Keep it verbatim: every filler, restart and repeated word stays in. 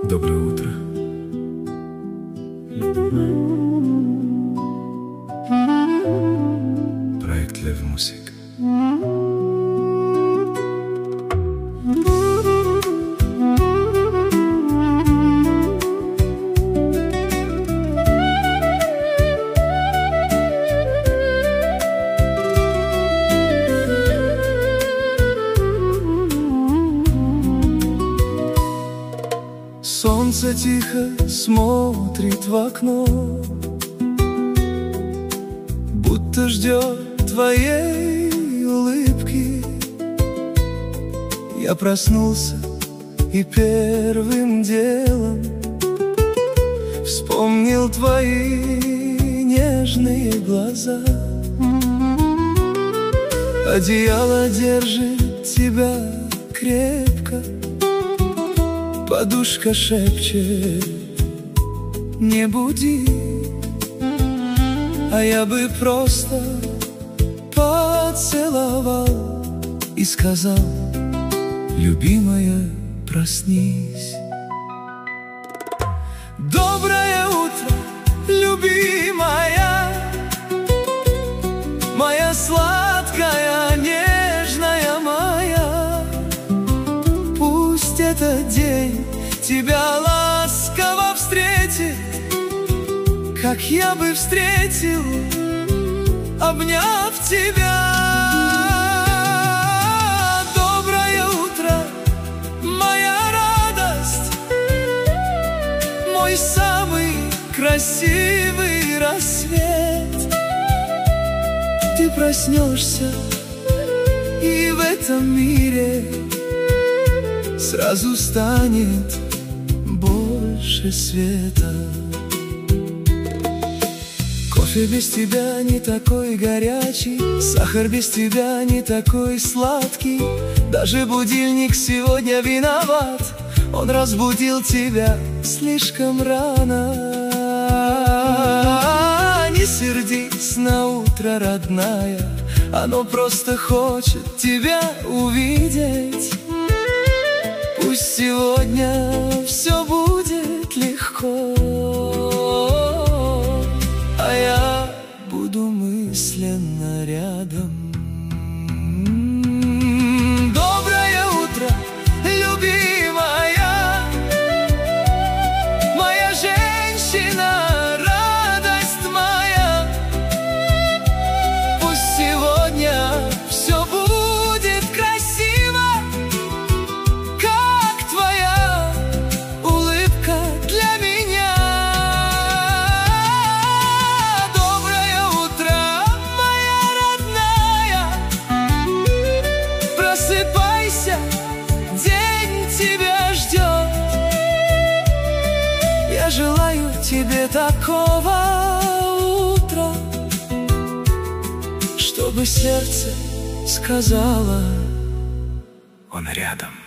Доброе утро. Проект Лев Мусик. Солнце тихо смотрит в окно, будто ждет твоей улыбки. Я проснулся и первым делом вспомнил твои нежные глаза. Одеяло держит тебя крепко, подушка шепчет: не буди. А я бы просто поцеловал и сказал: любимая, проснись. Доброе утро, любимая, моя сладкая, нежная моя. Пусть этот день тебя ласково встретит, как я бы встретил, обняв тебя. Доброе утро, моя радость, мой самый красивый рассвет. Ты проснешься, и в этом мире сразу станет больше света. Кофе без тебя не такой горячий, сахар без тебя не такой сладкий. Даже будильник сегодня виноват, он разбудил тебя слишком рано. Не сердись на утро, родная, оно просто хочет тебя увидеть. Пусть сегодня все будет легко, а я буду мысленно рядом. Доброе утро, любимая, моя женщина, радость моя. Пусть сегодня все будет красиво, как твоя улыбка для меня. Доброе утро, моя родная, просыпайся, день тебя ждет. Я желаю тебе такого утра, чтобы сердце сказала: он рядом.